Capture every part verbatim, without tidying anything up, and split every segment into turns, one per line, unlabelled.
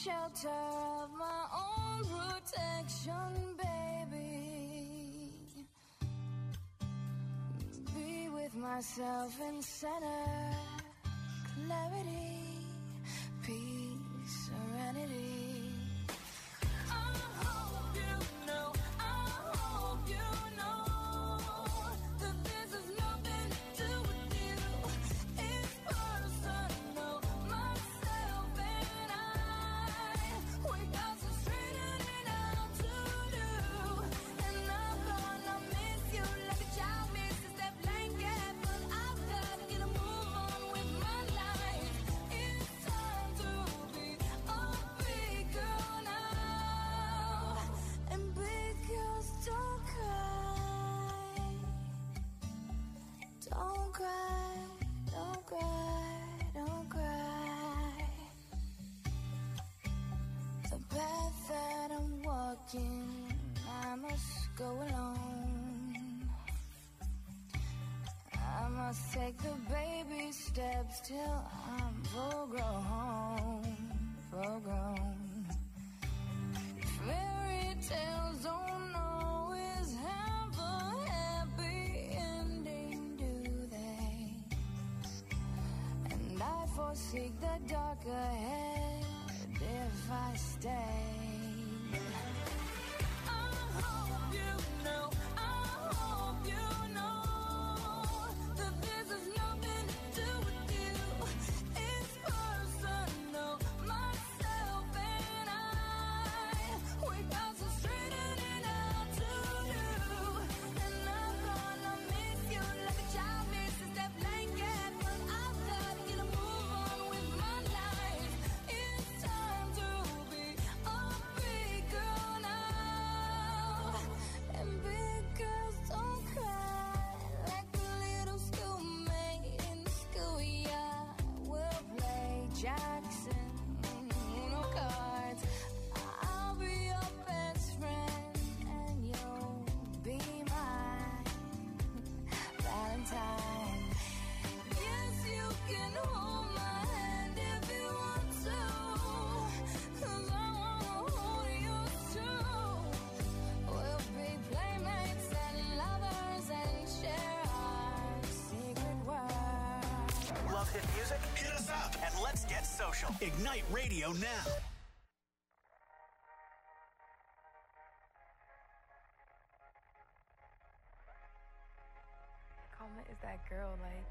shelter of my own protection, baby. Be with myself in center, clarity, peace, serenity. I hope you know, I hope you know that this has nothing to do with you. It's personal, myself and I. We got some straightening out to do, and I'm gonna miss you like a child misses that blanket, but I've got to get a move on with my life. It's time to be a big girl now, and big girls don't cry, don't cry, don't cry, don't cry. The path that I'm walking, I must go alone. I must take the baby steps till I'm full grown, full grown. Fairy tales don't always have a happy ending, do they? And I forsake the dark ahead if I stay. I hope you know, I hope you know that this has nothing to do with you. It's personal, myself and I. We got some straightening out to do, and I'm gonna miss you like a child misses that blanket, but I've got to get a move on with my life. It's time to be a big girl now, and big girls don't cry like a little schoolmate in the schoolyard. We'll play Jackson, Uno cards. I'll be your best friend, and you'll be my Valentine. Yes, you can hold my hand if you want to, 'cause I wanna hold yours too. We'll be playmates and lovers and share our secret world.
Love hit music? Hit us up and let's get social. Ignite Radio now.
Karma is that girl, like.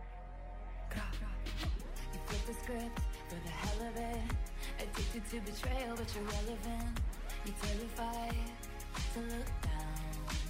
You flip the script for the hell of it. Addicted to betrayal, but you're relevant. You're terrified to look down.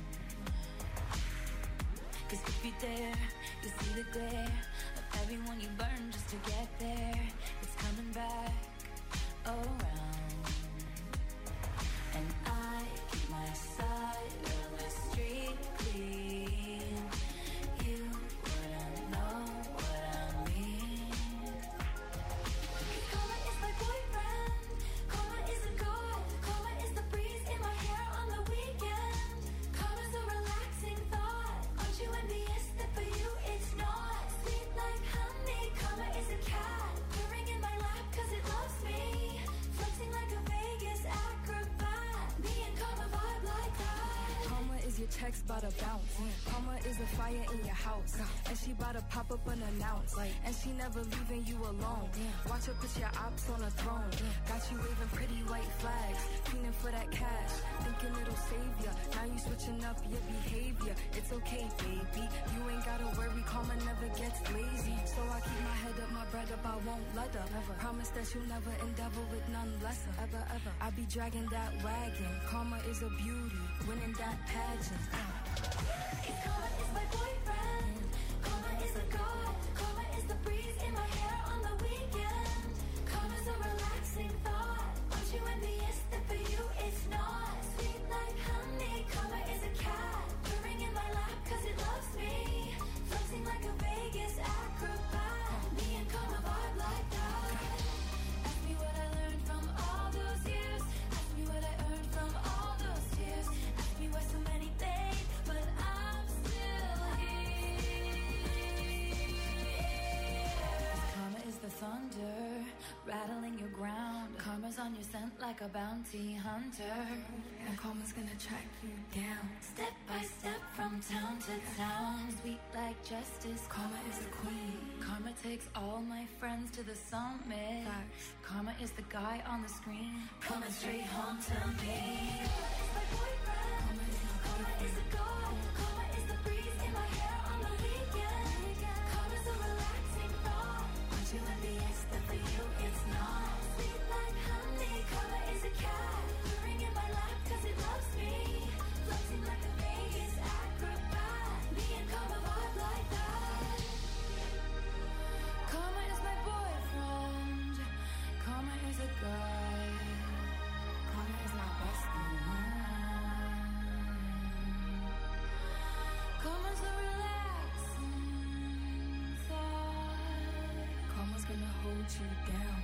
'Cause if you dare, you see the glare of everyone you burn just to get there. It's coming back around. And I keep my side of the street clean. You wouldn't know what I mean. Karma is my boyfriend. Karma is a god. Karma is the breeze in my hair on the weekend. Karma's a relaxing thought. Aren't you envious that for you it's not? Sweet like honey. Karma is a cat purring in my lap 'cause it loves me. Flexing like a Vegas acrobat. Me and Karma vibe like that.
Karma is your text bout to bounce. Karma is a fire in your house, and she bout to pop up unannounced. And she never leaving you alone. Watch her put your ops on a throne. Got you waving pretty white flags, fiending for that cash, thinking it'll save ya. Now you switching up your behavior. It's okay, baby. You ain't gotta worry. Karma never gets lazy. So I keep my head up, my bread up. I won't let up. Never. Promise that you'll never endeavor with none lesser. Ever, ever. I be dragging that wagon. Karma is a beauty, winning that pageant. Uh.
Karma is my boyfriend. Karma is a god. Karma is the breeze in my hair on the weekend. Karma's a relaxing thought. Aren't you envious that for you it's not? Sweet like honey. Karma is a cat purring in my lap 'cause it loves me. Flexing like a Vegas acrobat. Me and Karma vibe like that. Ask me what I learned from all those years. Ask me what I earned from all those tears. Ask me why so many fade, but I'm still here. Karma is the thunder rattling your ground.
Karma's on your scent like a bounty hunter, and karma's gonna track you down. Step by step from town to town, sweet like justice. Karma is the queen. Karma takes all my friends to the summit. Facts. Karma is the guy on the screen, coming straight home to me. Karma is my boyfriend. Karma is my boyfriend. Karma is the god. Karma is the breeze in my hair on the weekend. Karma's a relaxing thought. Aren't you envious that for you it's not? Sweet like honey. Karma is a cat, purring in my lap cause it loves me. Floating like a Vegas acrobat. Me and karma vibe like that. Karma is my boyfriend. Karma is a guy. Karma is my bestie. Karma's a relaxing thought. Karma's gonna hold you down.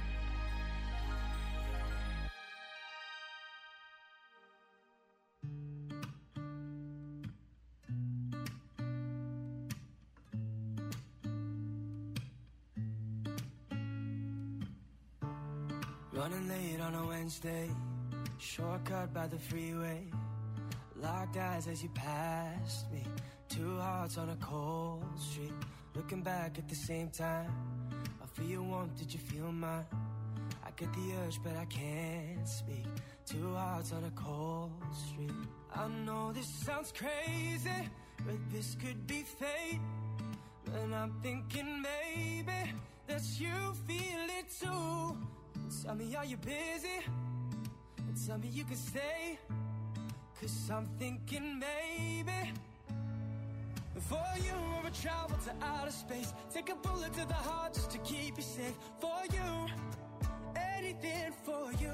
Running late on a Wednesday, shortcut by the freeway. Locked eyes as you passed me. Two hearts on a cold street. Looking back at the same time. I feel your warmth, did you feel mine? I get the urge but I can't speak. Two hearts on a cold street. I know this sounds crazy, but this could be fate. And I'm thinking maybe that you feel it too. Tell me, are you busy? And tell me you can stay. Cause I'm thinking maybe for you I would travel to outer space. Take a bullet to the heart just to keep you safe. For you, anything for you.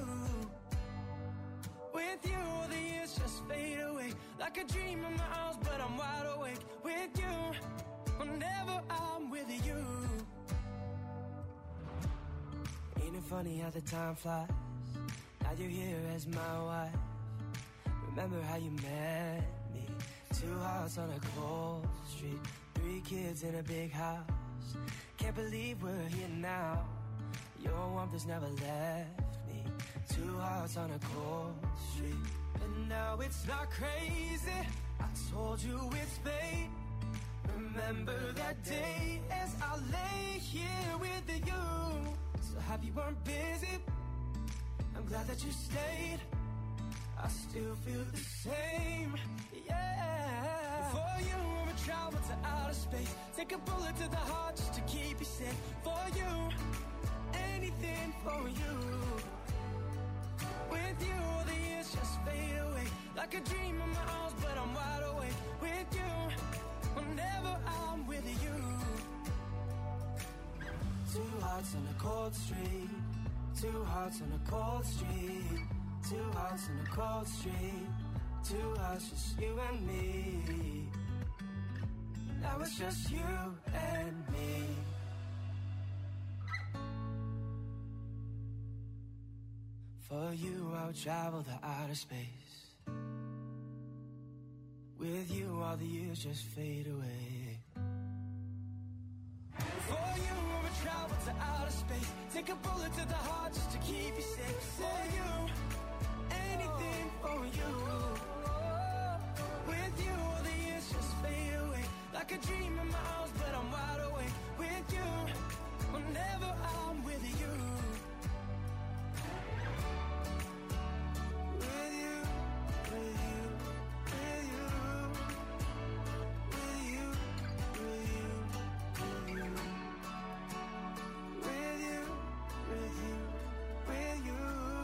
With you, the years just fade away. Like a dream in my arms, but I'm wide awake. With you, whenever I'm with you. Ain't it funny how the time flies? Now you're here as my wife. Remember how you met me? Two hearts on a cold street. Three kids in a big house. Can't believe we're here now. Your warmth has never left me. Two hearts on a cold street. And now it's not crazy. I told you it's fate. Remember that day as I lay here with you. So happy you weren't busy. I'm glad that you stayed. I still feel the same, yeah. For you, I would travel to outer space. Take a bullet to the heart just to keep you safe. For you, anything for you. With you, the years just fade away. Like a dream in my arms, but I'm wide awake. With you, whenever I'm with you. Two hearts on a cold street. Two hearts on a cold street. Two hearts on a cold street. Two hearts, just you and me. Now it's just you and me. For you I would travel to outer space. With you all the years just fade away. For you I would travel to outer space. Take a bullet to the heart just to keep you safe. For you, anything for you. With you all the years just fade away. Like a dream in my arms, but I'm wide awake. With you, whenever I'm with you. With you, with you, with you. With you, with you, with you. With you, with you, with you.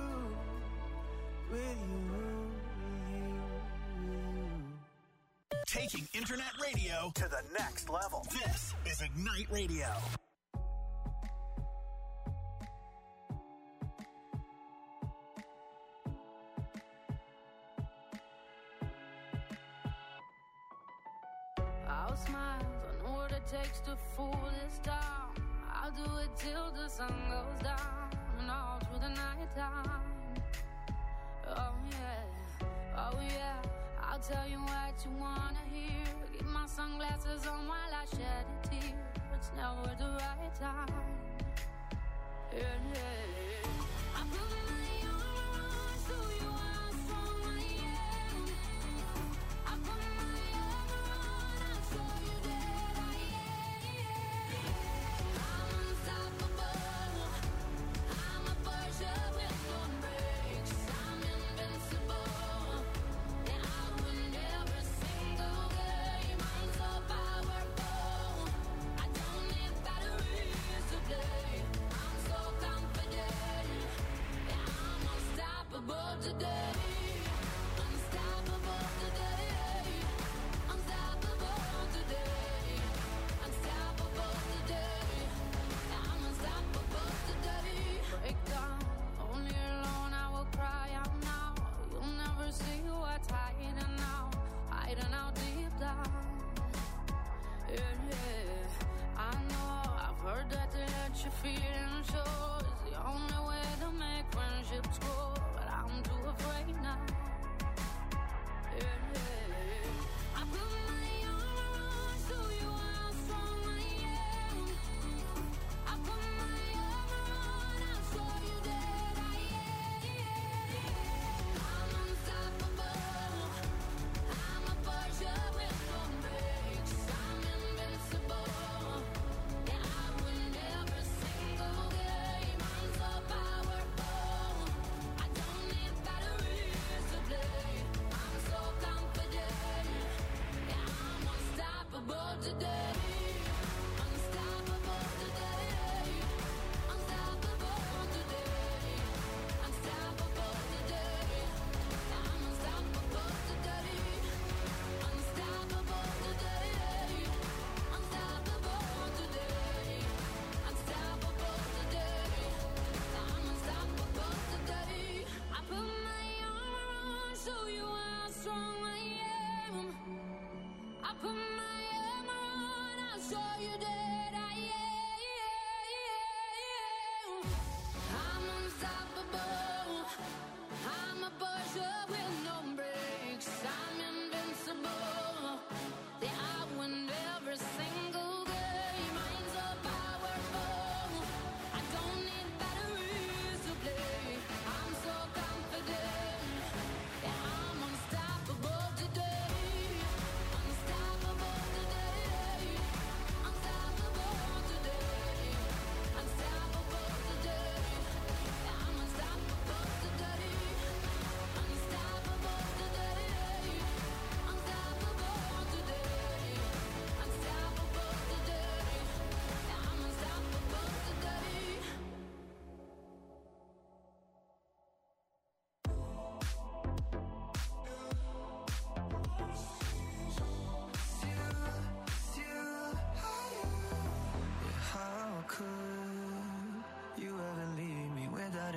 With you, with you.
Taking internet radio to the next level. This is Ignite Radio.
I'll smile, I know what it takes to fool this town. I'll do it till the sun goes down and all through the night time. Oh yeah, oh yeah, I'll tell you what you wanna hear. Keep my sunglasses on while I shed a tear. It's never the right time. Yeah, yeah. I'm moving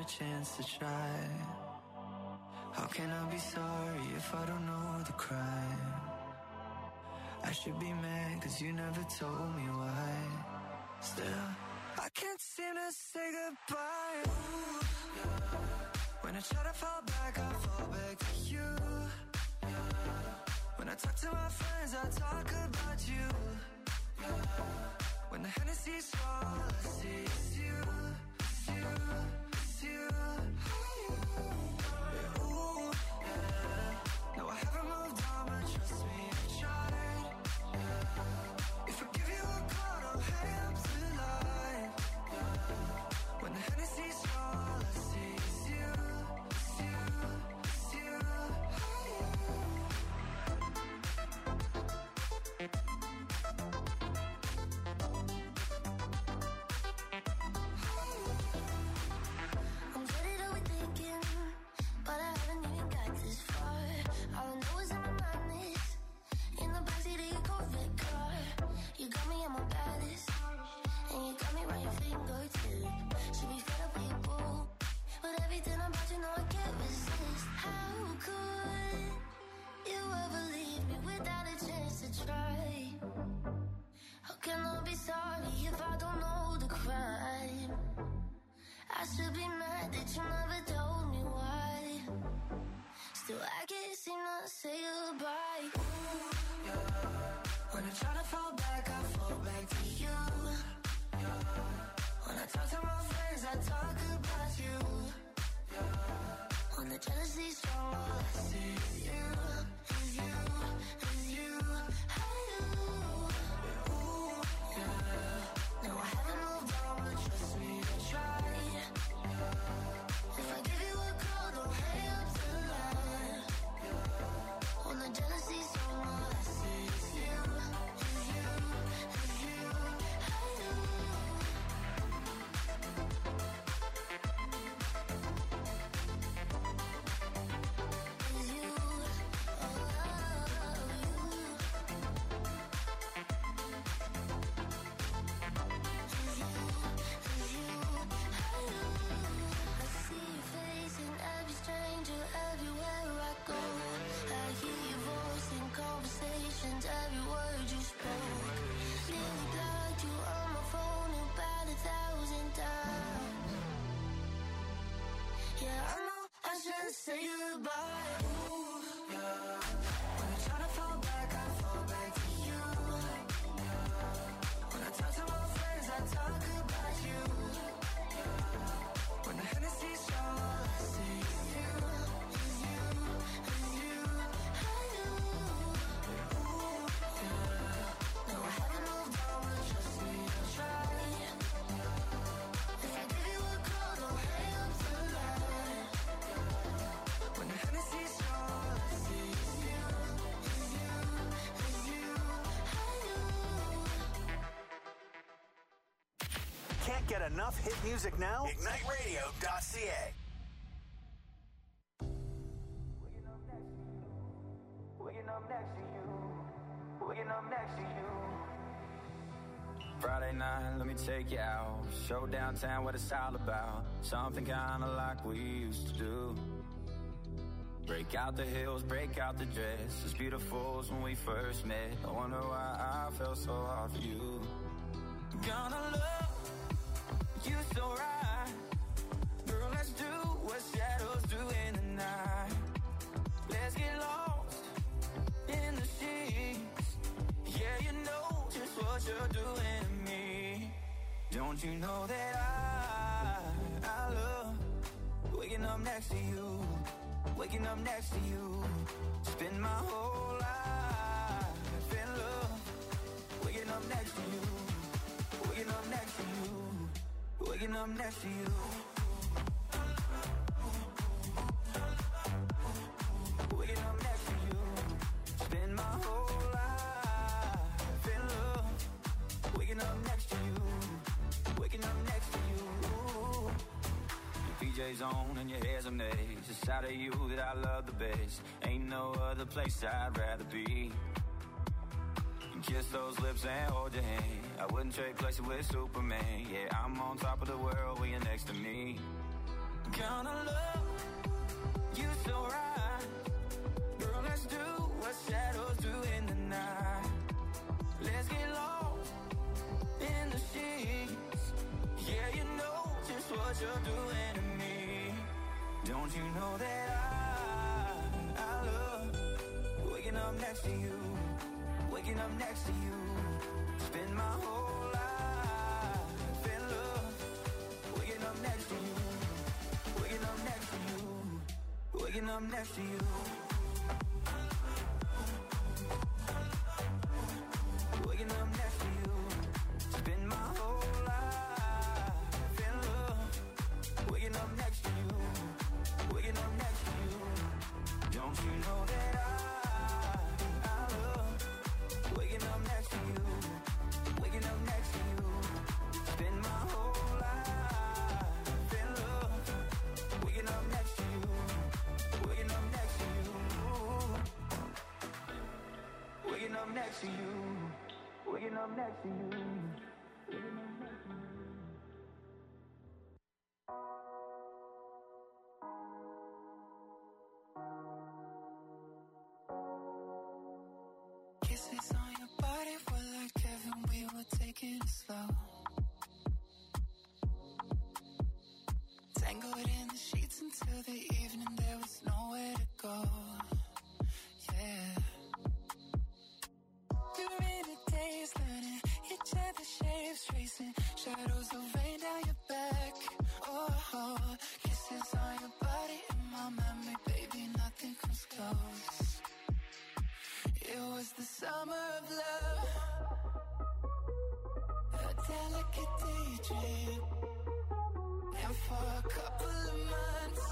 a chance to try. How can I be sorry if I don't know the crime? I should be mad cause you never told me why. Still, I can't seem to say goodbye. Ooh, yeah. When I try to fall back, I fall back to you. Yeah. When I talk to my friends, I talk about you. Yeah. When the Hennessy's all I see is you, it's you, it's you. Yeah, ooh, yeah. No, I haven't moved on, but trust me, I've tried. Yeah. If I give you a call, don't hang up the line. Yeah. When the Hennessy's all I see is you, it's you, it's you.
I'm getting overthinking, but I haven't even got this far. All I know is in my mind is in the backseat of your Corvette car. You got me at my baddest, and you got me right your fingertip. Should be fed up with your boo, but everything about you know I can't resist. How could you ever leave me without a chance to try? How can I be sorry if I don't know the crime? I should be mad that you never told me why. Still, I can't seem to say goodbye. Ooh, yeah. When I try to fall back, I fall back to you. Yeah. When I talk to my friends, I talk about you. Yeah. When the jealousy's strong, all I see is you, is you, is you. Hey, you. Yeah, ooh, yeah. No, I haven't moved on, but trust me, I tried. Yeah. If I give you a call, don't hang up the line. Yeah. When the jealousy's strong, all I see is you, is you, is you. Hey, you. Is you, oh, you. Is you, is you, hey, you. I see your face in every stranger, everywhere I go. I hear your voice in conversations, every word you spoke. Nearly blocked you on my phone about a thousand times. Yeah, I know I should say goodbye. Ooh, yeah. When I try to fall back, I fall back to you. Yeah. When I talk to my friends, I talk about you. Yeah. When the Hennessy's strong, all I see is you, is you, is you. Hey, you. Ooh, yeah. No, I haven't moved on, but trust me, I'll try. Yeah. If I give you a call, don't hang up the line. Yeah. When the Hennessy's strong, all I see is you, is you, is you. Hey, you.
Can't get enough hit music now? ignite radio dot c a.
Waking up next to you, waking up next to you.
Friday night, let me take you out. Show downtown what it's all about. Something kinda like we used to do. Break out the heels, break out the dress. As beautiful as when we first met. I wonder why I felt so hard for you. Gonna love you so right. Girl, let's do what shadows do in the night. Let's get lost in the sheets. Yeah, you know just what you're doing to me. Don't you know that I, I love waking up next to you, waking up next to you. Spend my whole life in love, waking up next to you, waking up next to you, waking up next to you. Waking up next to you, spend my whole life in love. Waking up next to you, waking up next to you. Your P J's on and your hair's a mess. It's a side of you that I love the best. Ain't no other place I'd rather be. And kiss those lips and hold your hand. I wouldn't trade places with Superman. Yeah, I'm on top of the world when you're next to me. kind of love you so right. Girl, let's do what shadows do in the night. Let's get lost in the sheets. Yeah, you know just what you're doing to me. Don't you know that I, I love waking up next to you, waking up next to you. Spend my whole life in love, waking up next to you, waking up next to you, waking up next to you. Waking up next to you, spend my whole life in love. Waking up next to you, waking up next to you. Don't you know that I, I love waking up next to you, waking up next to you. Spend my whole life in love. Waking up next to you, waking up next to you. Waking up next to you. Waking up next to you. Waking up next to you.
Kisses on your body were like heaven, we were taking it slow. Tangled in the sheets until the evening, there was nowhere to go. Yeah. During the days, learning each other's shapes, tracing shadows of rain down your back. Oh, oh, kisses on your body in my memory, baby, nothing comes close. It was the summer of love, a delicate daydream, and for a couple of months,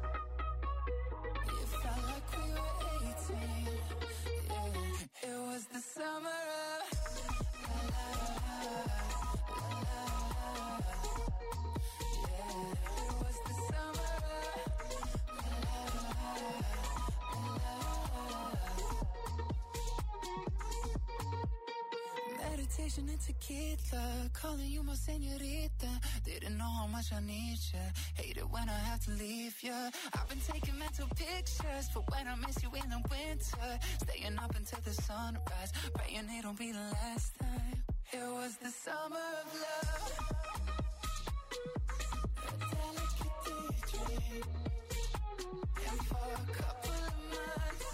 it felt like we were eighteen. Yeah, it was the summer of la la la la la. Yeah, it was the summer of la la la la. Meditation and tequila, calling you my señorita. Didn't know how much I need ya. Hate it when I have to leave ya. I've been taking mental pictures for when I miss you in the winter. Staying up until the sunrise, praying it'll be the last time. It was the summer of love, a delicate daydream, and for a couple of months,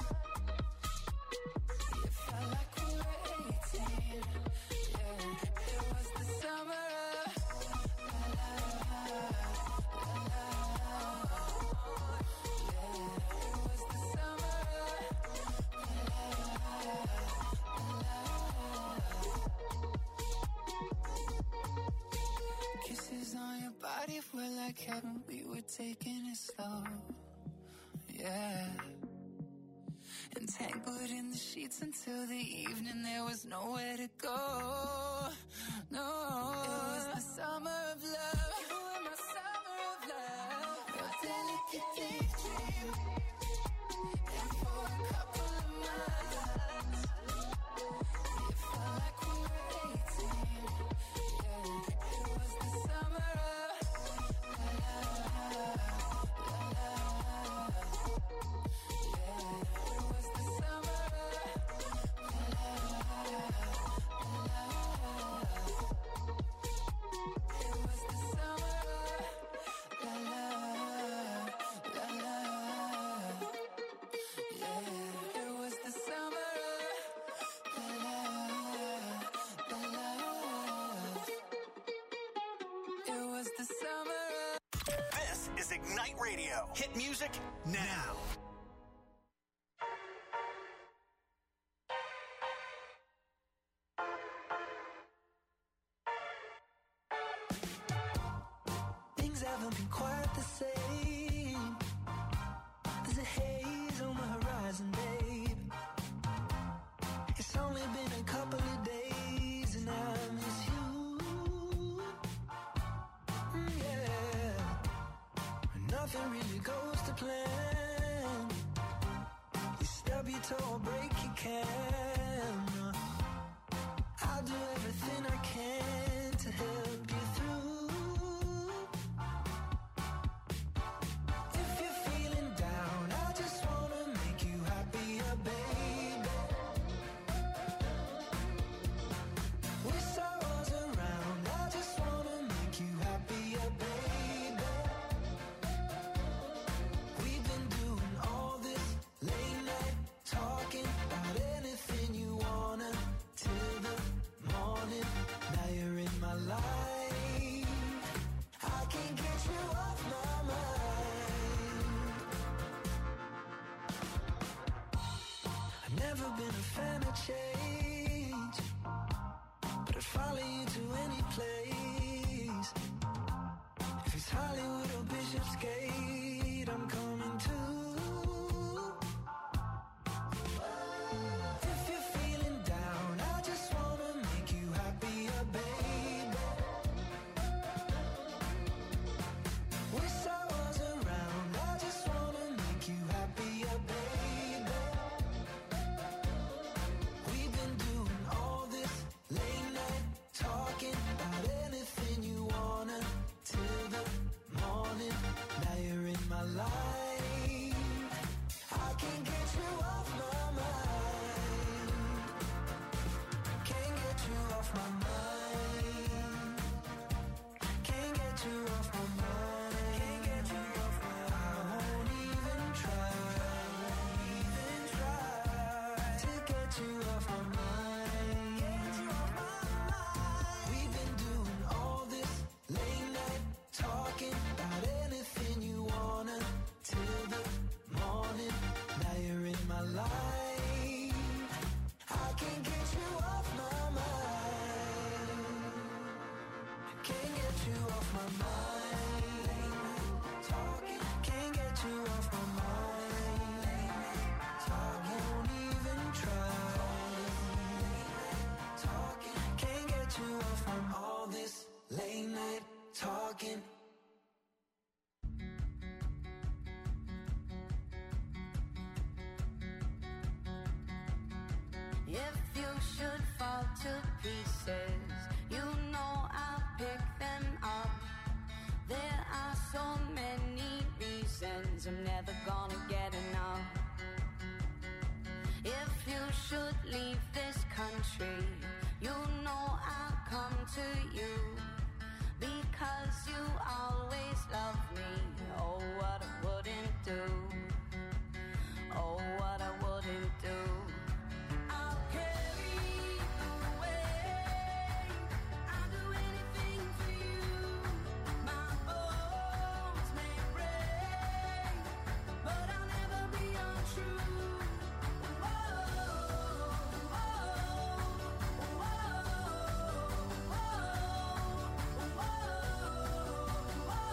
it felt like we were eighteen. Yeah, it was the summer of la la la la la. Yeah, it was the summer of la la la la. Kisses on your body were like heaven, we were taking it slow. Yeah. Entangled in the sheets until the evening, there was nowhere to go. No, it was the summer of love. You were my summer of love, a delicate daydream, and for a couple of months, it felt like we were eighteen. Yeah, it was the summer of la la la la la. Yeah, it was the summer of la la la la la. It was the summer of la la la la. Yeah, it was the summer of la la la la. It was the summer of.
This is Ignite Radio. Hit music now.
Things haven't been quite the same. There's a haze on the horizon, babe. It's only been a couple of days and I miss you. Mm, yeah. Nothing really goes to plan. You stub your toe or break your camera. I'll do everything I can to help you through. never been a fan of change, but I'd follow you to any place. If it's Hollywood or Bishopsgate, I'm coming too. If you're feeling down, I just wanna make you happier, baby. Wish I was around, I just wanna make you happier, baby. We've been doing all this late night talking about anything you wanna till the morning. Now you're in my life, I can't get you off my mind. Can't get you off my mind. Can't get you off my mind. Can't get you off my mind. I won't even try, even try to get you off my mind. Get you off my mind. We've been doing all this late night talking about anything you wanna till the morning. Now you're in my life, I can't get you off my mind. Can't get you off my mind. Talking, can't get you off my mind. Talking, won't even try. Talking, can't get you off from all this late night talking.
If you should fall to pieces, you know I'll pick them up. There are so many reasons I'm never gonna get enough. If you should leave this country, you know I'll come to you, because you always love me. Oh, what I wouldn't do. Oh, what I wouldn't do. I'll carry you away. I'll do anything for you. My bones may break, but I'll never be untrue. Whoa, whoa, whoa, whoa, whoa, whoa.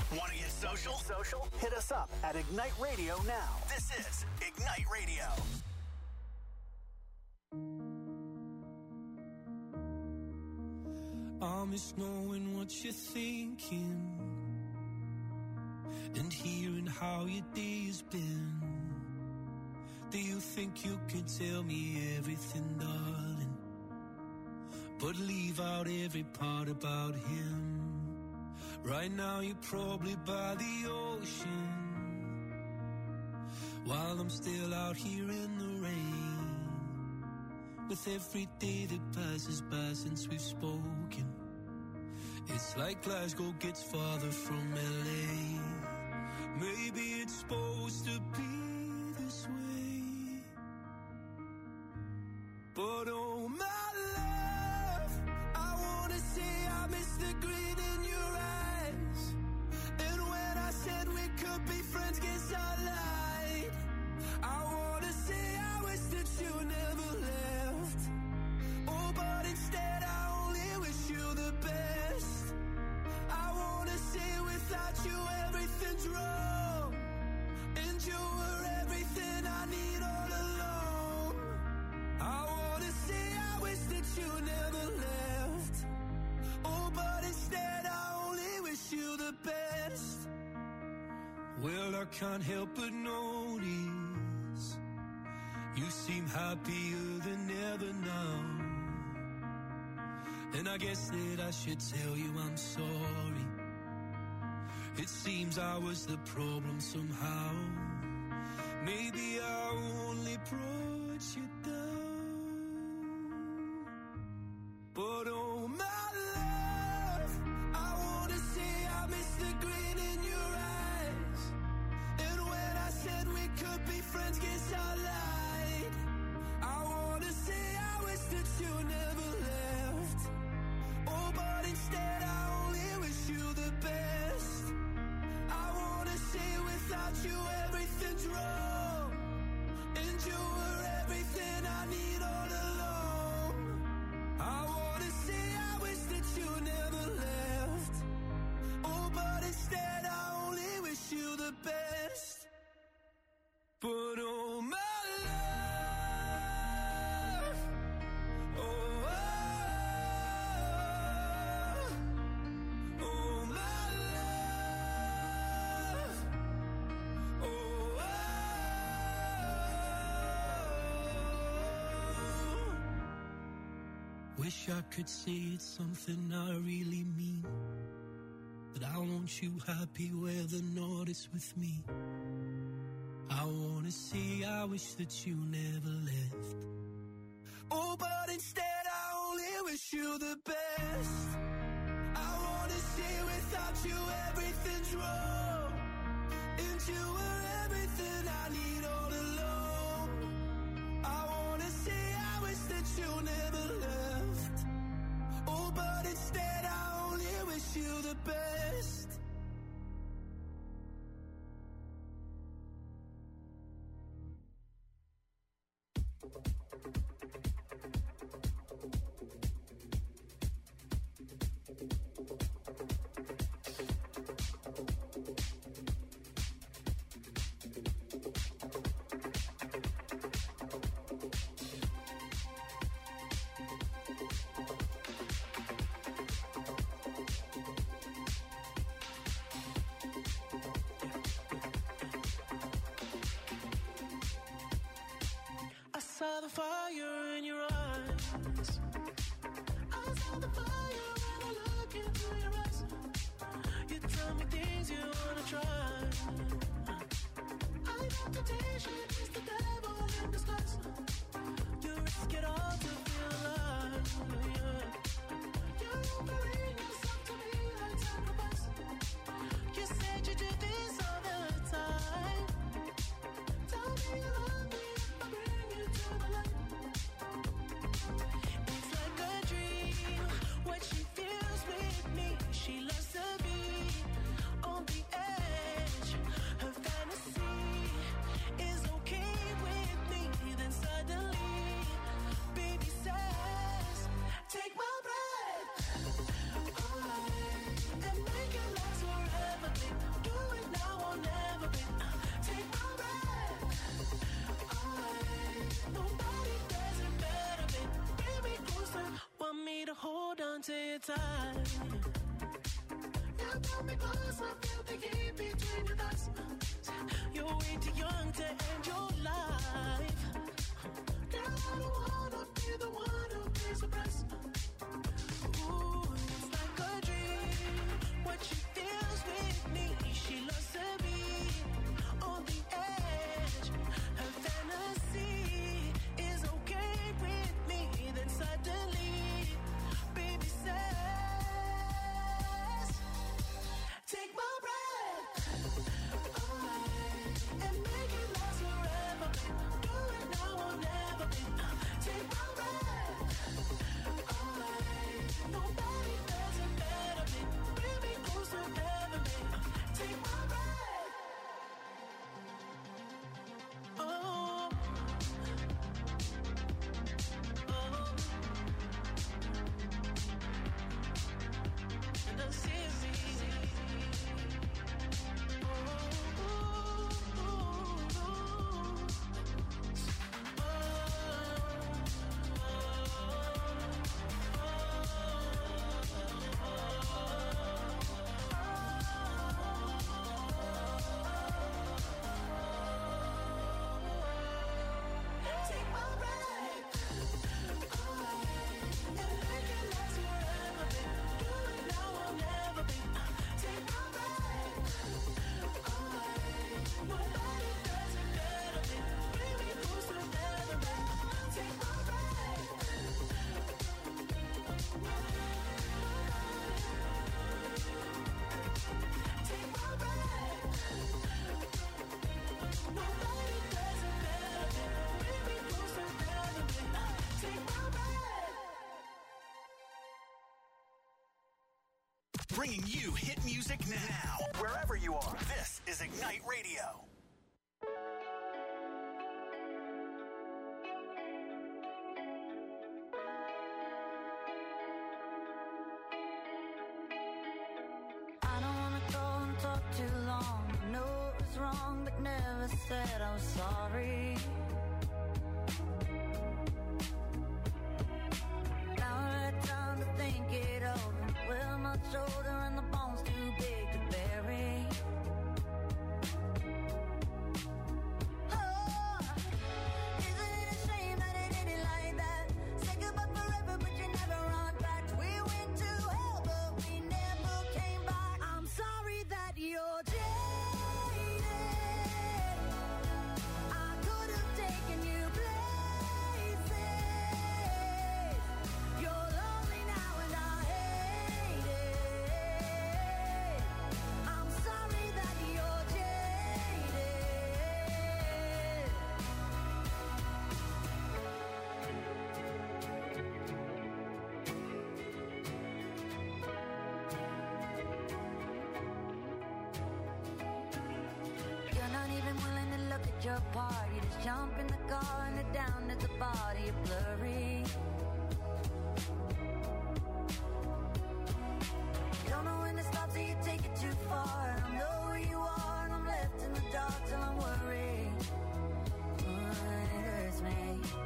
Want to get social? Social? Hit us up at Ignite Radio now. This is Ignite Radio.
I miss knowing what you're thinking and hearing how your day's been. Do you think you can tell me everything, darling, but leave out every part about him? Right now you're probably by the ocean, while I'm still out here in the rain. With every day that passes by since we've spoken, it's like Glasgow gets farther from L A. Maybe it's supposed to be this way, but oh my love, I wanna say I miss the grin in your eyes. And when I said we could be friends, guess I lied. I wanna say I wish that you never left. Oh, but instead I only wish you the best. I wanna say without you everything's wrong, and you were everything I need all along. I wanna say I wish that you never left. Oh, but instead I only wish you the best. Well, I can't help but notice you seem happier than ever now. And I guess that I should tell you I'm sorry. It seems I was the problem somehow. Maybe I only brought you down. But oh my love, I wanna say I miss the grin in your eyes. And when I said we could be friends, guess I lied. I wanna say I wish that you never left. Oh, but instead I only wish you the best. I wanna say without you everything's wrong, and you were everything I need all along. I wanna say I wish that you never left. Oh, but instead I only wish you the best. But oh my love, oh, oh, oh my love, oh, oh. Wish I could say it's something I really mean, that I want you happy whether or not it's with me. I wanna say I wish that you never left. Oh, but instead I only wish you the best. I wanna say without you everything's wrong, and you were everything I need all along. I wanna say I wish that you never left. Oh, but instead I only wish you the best. I saw the fire in your eyes. I saw the fire when I look into your eyes. You tell me things you wanna try. I know temptation is the devil in disguise. You risk it all to feel alive. Yeah. You're offering yourself to me like sacrifice. You said you do this all the time. Tell me you love me if I bring you to the light. It's like a dream what she feels with me. She loves to be on the edge. Her fantasy is okay with me. Then suddenly, baby says, take my breath.
it tight. Now pull me close, I feel the heat between your thighs. You're way too young to end your life. Girl, I don't wanna be the one who pays the price. Ooh, it's like a dream. What she feels with me, she loves to be on the edge. Her fantasy is okay with me. Then suddenly, baby says, take my breath away and make it last forever. Do it now or never. Take my breath away. Nobody does it better. Bring me closer, never. Take my breath. Oh, oh, and I see me. Take my breath away and make it last forever. Do it now or never. Take my breath away. Nobody does it better. Bring me closer, never. Take my breath. Take my breath. Nobody does it better. Bring me closer, never. Take my breath.
Bringing you hit music now. Wherever you are, this is Ignite Radio.
I don't wanna go and talk too long. I know it was wrong, but never said I was sorry. Now I had time to think it over. Well, my shoulder and the bones too big to bury. Oh, isn't it a shame that it ended like that? Say goodbye forever, but you never run back. We went to hell, but we never came back. I'm sorry that you're jaded. I could have taken you places. You're lonely now and I hate it. I'm sorry that you're jaded. You're not even willing to look at your part. You just jump in the car and head down to the body of blurry. Don't know when to stop till you take it too far. I don't know where you are and I'm left in the dark till I'm worried. Oh, it hurts me.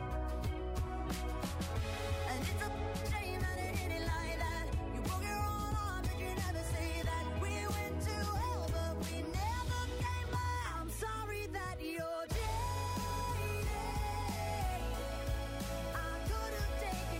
And it's a shame that it ended like that. You broke your own arm, but you never say that. We went to hell, but we never came back. I'm sorry that you're jaded. I could have taken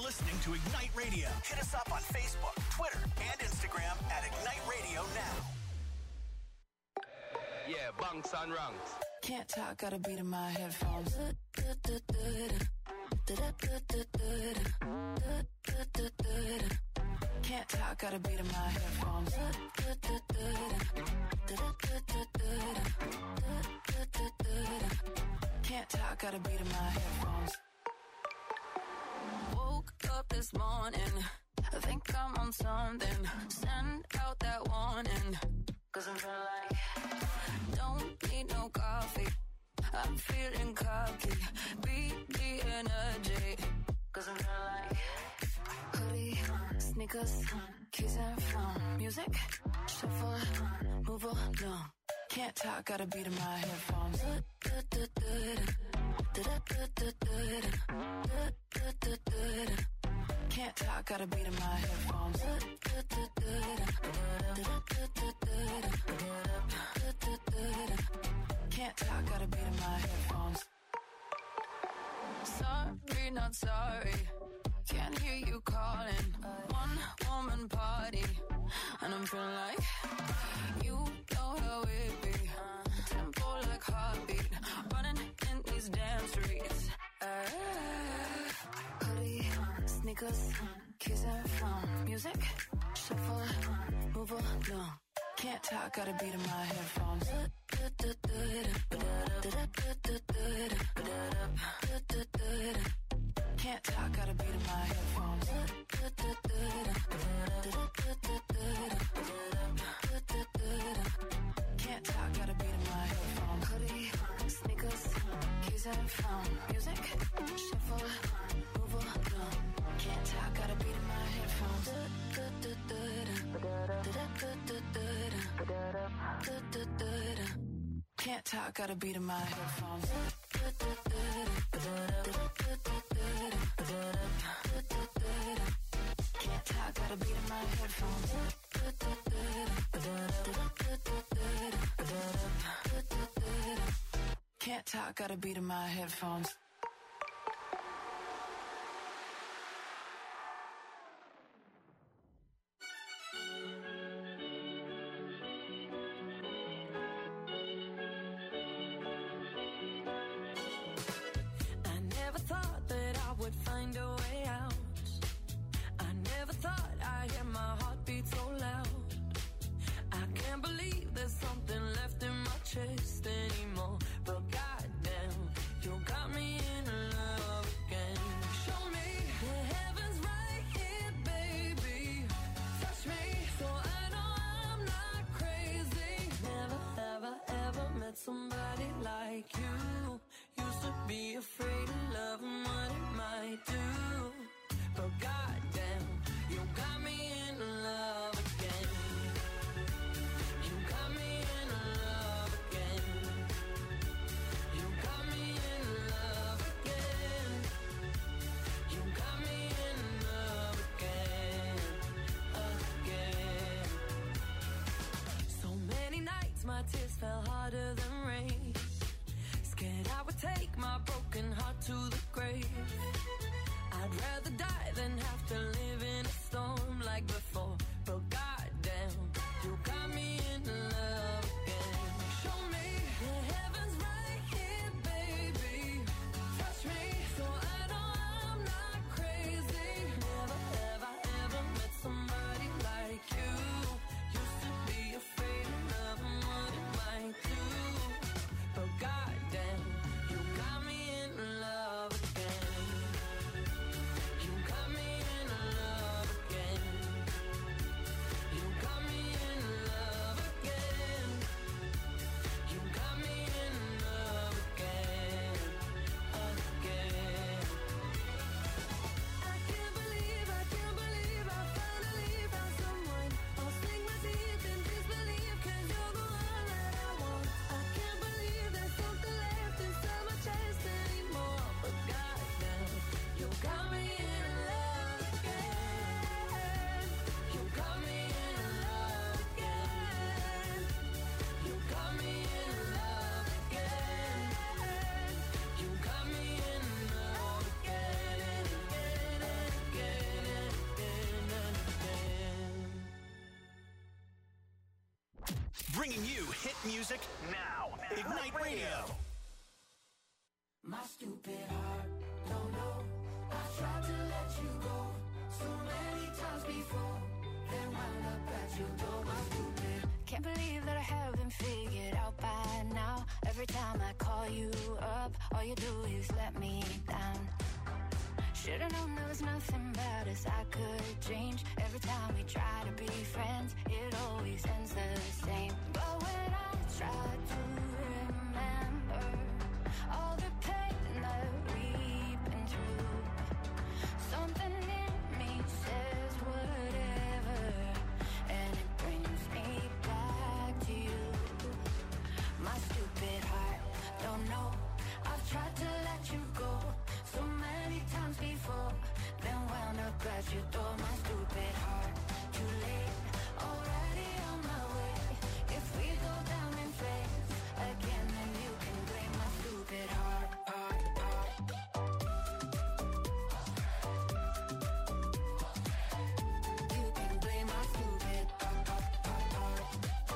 listening to Ignite Radio. Hit us up on Facebook, Twitter, and Instagram at Ignite Radio now.
Yeah, bunks and ranks.
Can't talk, got a beat in my headphones. Can't talk, got a beat in my headphones. Can't talk, got a beat in my headphones. Woke up this morning, I think I'm on something. Send out that warning, cause I'm feeling like don't need no coffee. I'm feeling cocky, beat the energy, cause I'm feeling like hoodie, sneakers, keys and phone, music, shuffle, move along. Can't talk, got a beat in my headphones. Can't talk, got a beat in my headphones. Can't talk, got a beat in my headphones. Sorry, not sorry. Can't hear you calling. One woman party, and I'm feeling like you know how it be. Tempo like heartbeat, running in these damn streets. Uh, hoodie, sneakers, keys and phone, music, shuffle, move along. Can't talk, got a beat in my headphones. Can't talk, got a beat in my headphones. Can't talk, got a beat in my headphones. Hoodie, sneakers, keys and phone, music, shuffle, move along. Can't talk, got a beat in my headphones. Can't talk, got a beat in my headphones. Can't talk, got a beat in my headphones. Can't talk, got a beat in my headphones.
Anymore, but goddamn, you got me in love again. Show me the heavens right here, baby. Touch me so I know I'm not crazy. Never, ever, ever met somebody like you. Used to be afraid of love and what it might do, but goddamn, you got me in love again. You got me in love again. You got me in love again. You got me in love again, again. So many nights my tears fell harder than rain. Scared I would take my broken heart to the grave. I'd rather die than have to live in a storm like before, but goddamn, you got me in love again. Show me the heavens right here, baby. Touch me so I know I'm not crazy. Never, ever, ever met somebody like you. Used to be afraid of love and what it might do, but goddamn, you got me in love again. You got me in love.
Bringing you hit music now. Ignite Radio.
My stupid heart, don't know. I tried to let you go so many times before. Then wound up at your door, my stupid.
Can't believe that I haven't figured out by now. Every time I call you up, all you do is let me down. Should've known there was nothing about us I could change. Every time we try to be friends, it always ends the same. But when I try to remember all the pain that we've been through, something in me says whatever, and it brings me back to you. My stupid heart, don't know. I've tried to let you go so many times before, then wound up at your door. My stupid heart, too late, already on my way. If we go down in flames again, then you can blame my stupid heart, heart, heart. You can blame my stupid heart, heart, heart, heart.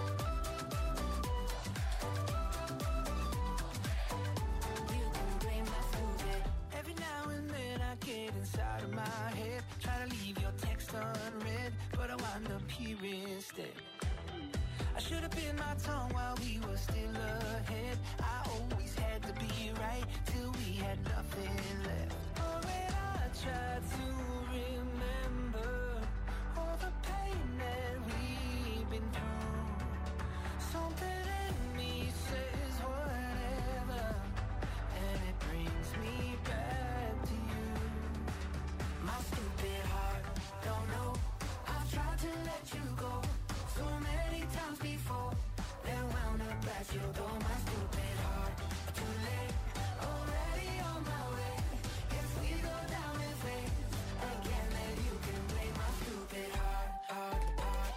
You can blame my stupid.
Every now and then I get inside of my head, try to leave your text unread, but I wind up here instead. I should have bit my tongue while we were still ahead. I always had to be right till we had nothing left. Oh, when I tried to remember all the pain that we've been through, something in me says whatever, and it brings me back to you. My stupid heart, don't know. I've tried to let you go so many times before, then wound up at your door. My stupid heart, too late, already on my way. If we go down in flames again, then you can blame my stupid heart, heart, heart.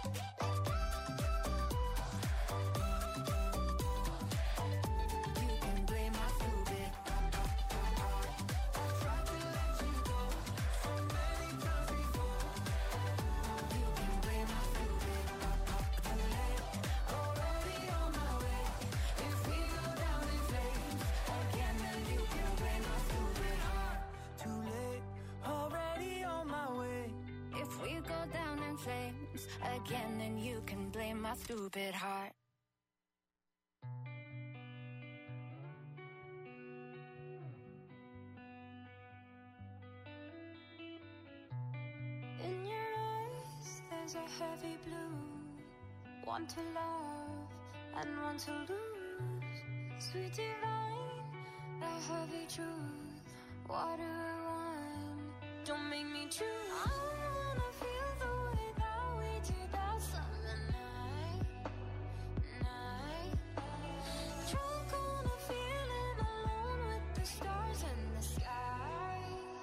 You can blame my stupid heart, heart, heart. I've tried to let you go so many times before. You can blame my stupid heart, heart. Too late, already on my way. If we go down in flames again, then you can blame my stupid heart. Too late, already on my way.
If we go down in flames again, then you can blame my stupid heart.
In your eyes, there's a heavy blue. One to love and one to lose. Sweet divine, the heavy truth. Water or wine, don't make me choose. I wanna feel the way that we did that summer night, night. Drunk on a feeling, alone with the stars in the sky.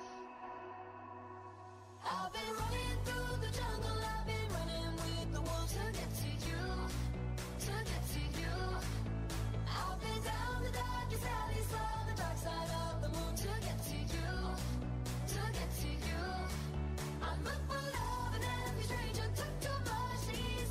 I've been running through the jungle, I've been running with the wolves to get to you, to get to you. I've been down the darkest alleys, saw the dark side of the moon to get to you, to get to you. I'm up for love and every stranger took too much, easy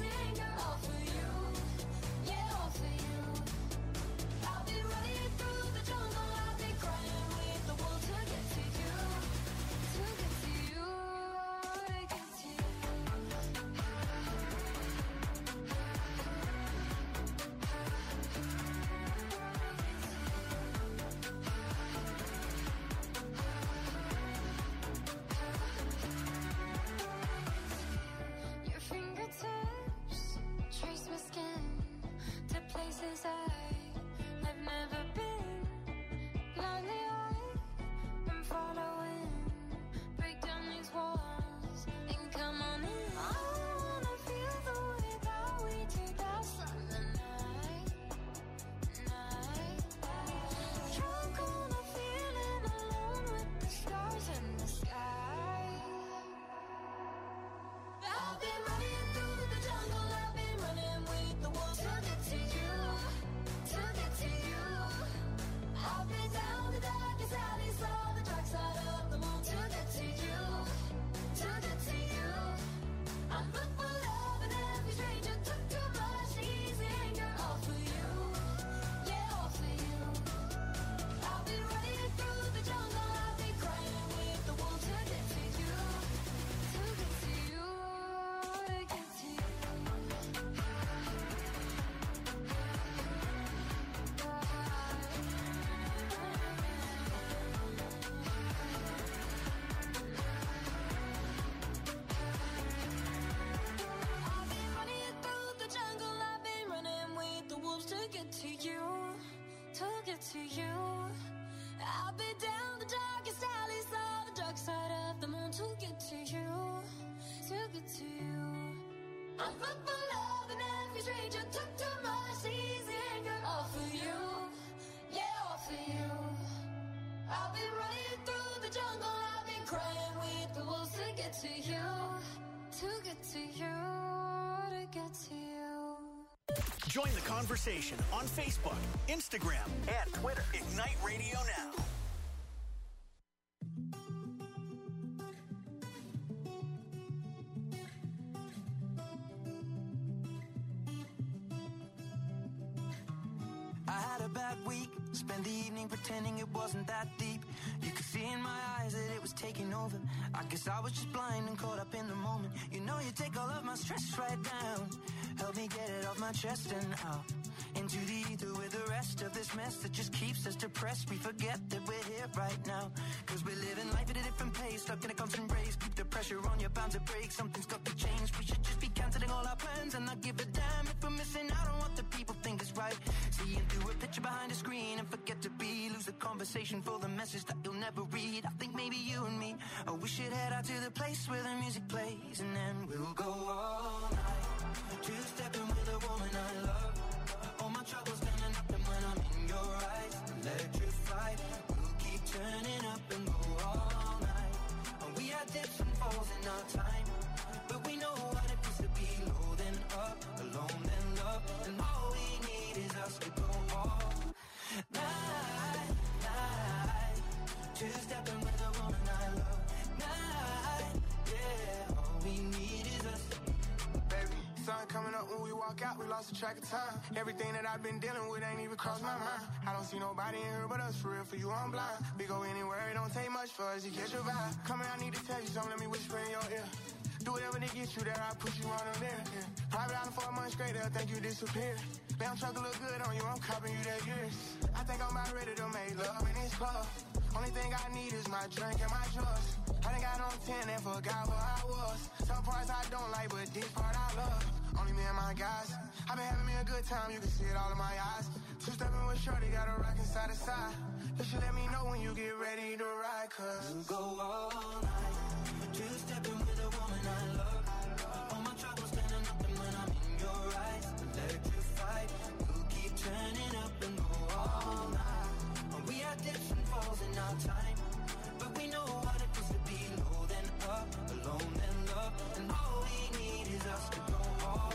to you. I'll be down the darkest alleys of the dark side of the moon to get to you, to get to you. I'm full for love and every stranger took too much easy anger. All for you, yeah, all for you. I've been running through the jungle, I've been crying with the wolves to get to you, to get to you, to get to you.
Join the conversation on Facebook, Instagram, and Twitter. Ignite Radio Now.
I had a bad week, spent the evening pretending it wasn't that deep. You could see in my eyes that it was taking over. I guess I was just blind and caught up in the moment. You know you take all of my stress right down. Help me get it off my chest and out into the ether with the rest of this mess that just keeps us depressed. We forget that we're here right now, cause we're living life at a different pace, stuck in a constant race. Keep the pressure on, you're bound to break. Something's got to change. We should just be cancelling all our plans and not give a damn if we're missing out on what the people think is right. Seeing through a picture behind a screen and forget to be. Lose the conversation for the message that you'll never read. I think maybe you and me, oh, we should head out to the place where the music plays, and then we'll go all night, two-stepping with a woman I love. All my troubles standing up, and when I'm in your eyes, electrified. We'll keep turning up and go all night. And we had dips and falls in our time, but we know what it feels to be low then up, alone then love, and all we need is us to go all night, night. Two-stepping with a woman I love. Night, yeah. All we need is us.
Baby, sun coming up when we walk out, we lost the track of time. Everything that I've been dealing with ain't even crossed my mind. I don't see nobody in here but us, for real, for you I'm blind. We go anywhere, it don't take much for us to catch your vibe. Come here, I need to tell you something, let me whisper in your ear. Do whatever to get you there, I push you on them there. Yeah. Private island for a month straight, they'll think you disappeared. Damn truck look good on you, I'm copping you that years. I think I'm about ready to make love in this club. Only thing I need is my drink and my drugs. I done got on ten and forgot where I was. Some parts I don't like, but this part I love. Only me and my guys. I been having me a good time, you can see it all in my eyes. Two-stepping with shorty, got a rockin' side to side. You should let me know when you get ready to ride, cause
we'll go all night, two-stepping with a woman I love. All my troubles standing up, and when I'm in your eyes, electrified. We'll keep turning up and go all night. And we had dips and falls in our time, but we know what it feels to be low then up, alone then love, and all we need is us to go all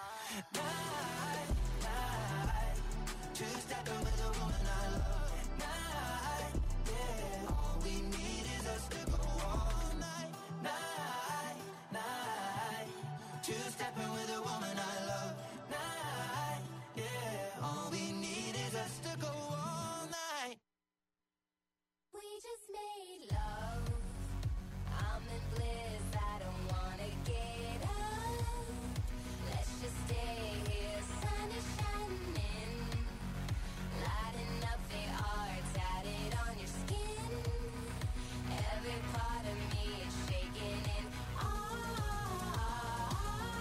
night, night. Two-stepping with a woman I love. Night, yeah. All we need is us to go all night, night, night. Two-stepping with a woman I love. Night, yeah. All we need is us to go all night.
We just made love. I'm in bliss, I don't wanna get up. Let's just stay here, sun is shining, lighting up the art, tatted on your skin. Every part of me is shaking in awe,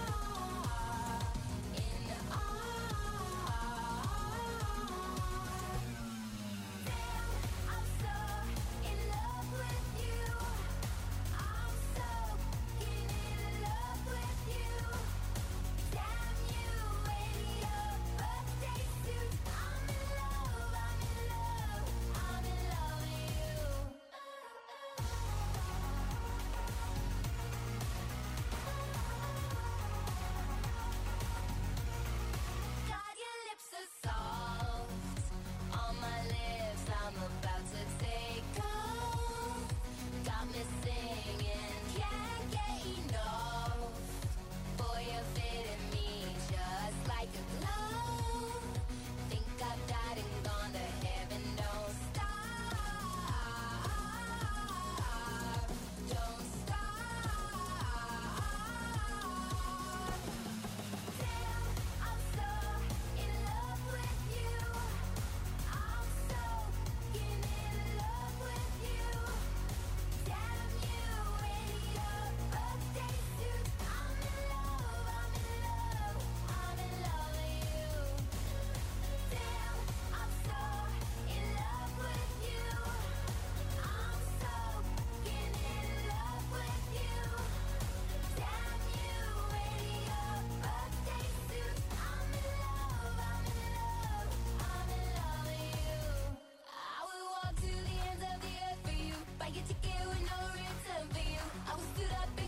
in awe. Damn, I'm so in love with
get ticket with no return for you. I was stood up